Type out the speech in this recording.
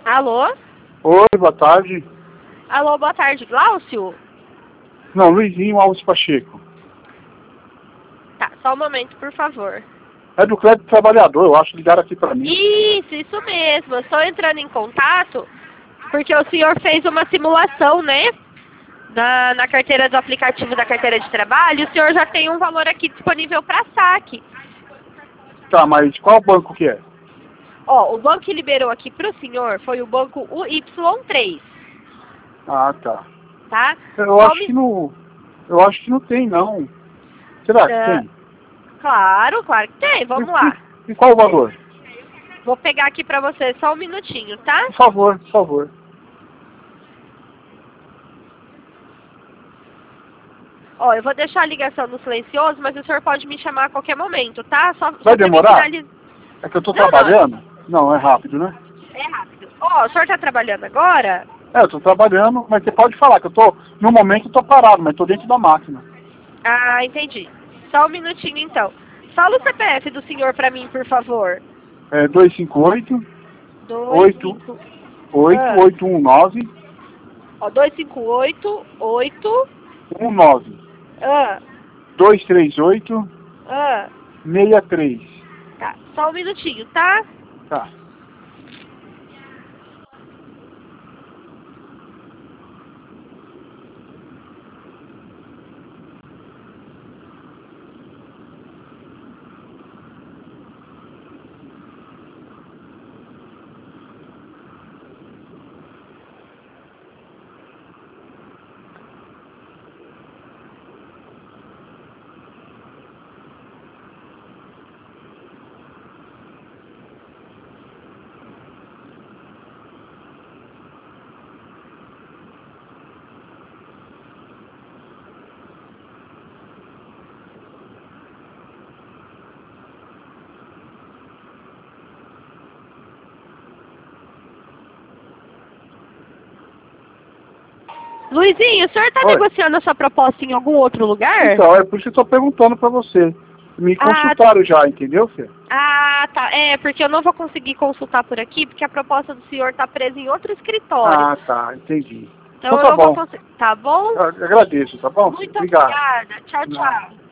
Alô? Oi, boa tarde. Alô, boa tarde, Glaucio? Não, Luizinho Alves Pacheco. Tá, só um momento, por favor. É do Crédito Trabalhador, eu acho, ligaram aqui pra mim. Isso mesmo. Eu estou entrando em contato porque o senhor fez uma simulação, né? Na carteira do aplicativo da carteira de trabalho, o senhor já tem um valor aqui disponível para saque. Tá, mas qual banco que é? Ó, o banco que liberou aqui para o senhor foi o banco UY3, Ah, tá. tá? Eu acho que não. Eu acho que não tem, não. Será que tem? Claro que tem. Vamos lá. E qual o valor? Vou pegar aqui para você só um minutinho, tá? Por favor, por favor. Ó, eu vou deixar a ligação no silencioso, mas o senhor pode me chamar a qualquer momento, tá? Vai demorar? É que eu tô trabalhando? Não, é rápido, né? É rápido. Ó, o senhor tá trabalhando agora? É, eu tô trabalhando, mas você pode falar que eu tô, no momento eu tô parado, mas tô dentro da máquina. Ah, entendi. Só um minutinho então. Fala o CPF do senhor pra mim, por favor. É 258 258 8819 Ó, 258 19 238 63. Tá, só um minutinho, tá? Tá. Luizinho, o senhor tá Oi. negociando a sua proposta em algum outro lugar? Então, é por isso que eu tô perguntando pra você. Me consultaram já, entendeu, Fê? Ah, tá. É, porque eu não vou conseguir consultar por aqui, porque a proposta do senhor tá presa em outro escritório. Ah, tá, entendi. Então tá eu não bom. vou conseguir. Tá bom? Eu agradeço, tá bom? Muito Obrigado. obrigada. Tchau, Não. tchau.